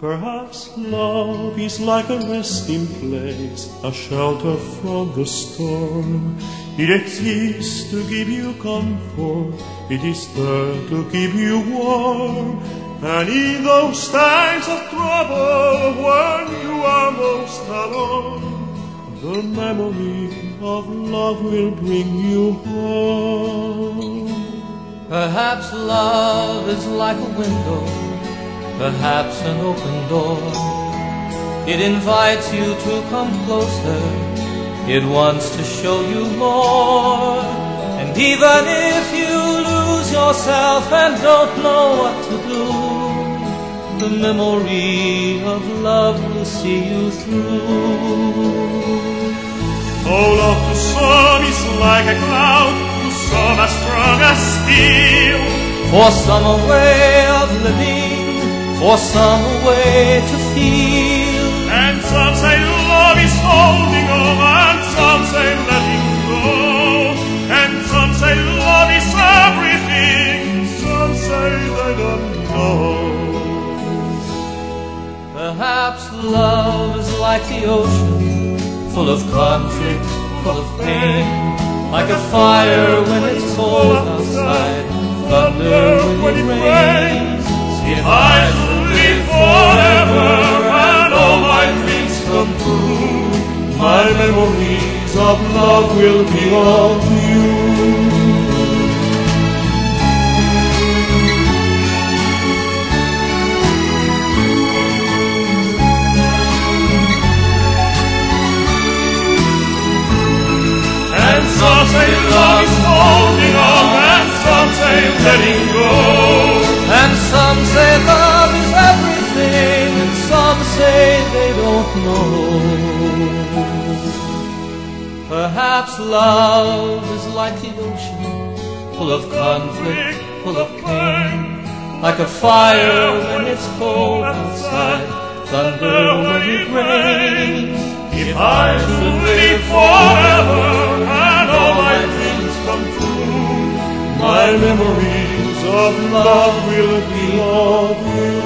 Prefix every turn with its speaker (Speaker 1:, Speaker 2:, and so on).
Speaker 1: Perhaps love is like a resting place, a shelter from the storm. It exists to give you comfort, it is there to keep you warm. And in those times of trouble, when you are most alone, the memory of love will bring you home.
Speaker 2: Perhaps love is like a window, perhaps an open door. It invites you to come closer, it wants to show you more. And even if you lose yourself and don't know what to do, the memory of love will see you through.
Speaker 1: Oh, love to some is like a cloud, to some as strong as steel.
Speaker 2: For some a way of living, for some a way to feel.
Speaker 1: And some say love is holding on, and some say letting go. And some say love is everything, some say they don't know.
Speaker 2: Perhaps love is like the ocean, full of conflict, full of pain. Like a fire when it's cold outside, thunder when it rains.
Speaker 1: If I should live forever and all my dreams come true, my memories of love will belong to you. And some say love is holding on, and some say letting go.
Speaker 2: And some say love is everything, and some say they don't know. Perhaps love is like the ocean, full of conflict, full of pain. Like a fire when it's cold outside, thunder when it rains.
Speaker 1: If I should live forever and all my dreams come true, my memories of love will belong to you.